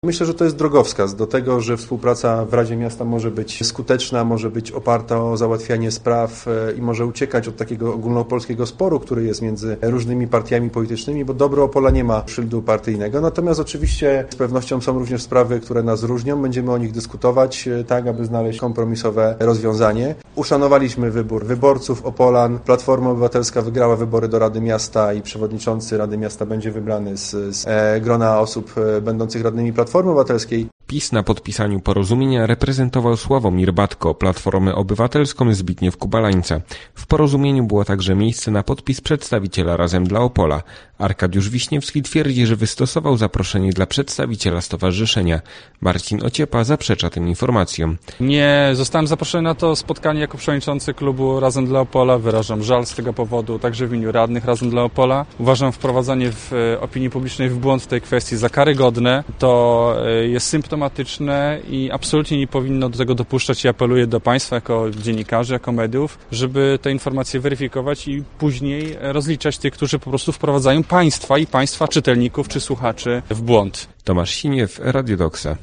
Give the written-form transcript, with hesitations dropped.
Myślę, że to jest drogowskaz do tego, że współpraca w Radzie Miasta może być skuteczna, może być oparta o załatwianie spraw i może uciekać od takiego ogólnopolskiego sporu, który jest między różnymi partiami politycznymi, bo dobro Opola nie ma szyldu partyjnego. Natomiast oczywiście z pewnością są również sprawy, które nas różnią. Będziemy o nich dyskutować, tak aby znaleźć kompromisowe rozwiązanie. Uszanowaliśmy wybór wyborców Opolan. Platforma Obywatelska wygrała wybory do Rady Miasta i przewodniczący Rady Miasta będzie wybrany z grona osób będących radnymi Platformy Obywatelskiej. PiS na podpisaniu porozumienia reprezentował Sławomir Batko, Platformę Obywatelską Zbigniew Kubalańca. W porozumieniu było także miejsce na podpis przedstawiciela Razem dla Opola. Arkadiusz Wiśniewski twierdzi, że wystosował zaproszenie dla przedstawiciela stowarzyszenia. Marcin Ociepa zaprzecza tym informacjom. Nie zostałem zaproszony na to spotkanie jako przewodniczący klubu Razem dla Opola. Wyrażam żal z tego powodu, także w imieniu radnych Razem dla Opola. Uważam wprowadzanie w opinii publicznej w błąd w tej kwestii za karygodne. To jest symptomatyczne i absolutnie nie powinno do tego dopuszczać i apeluję do Państwa jako dziennikarzy, jako mediów, żeby te informacje weryfikować i później rozliczać tych, którzy po prostu wprowadzają Państwa czytelników czy słuchaczy w błąd. Tomasz Siniew, Radio Doksa.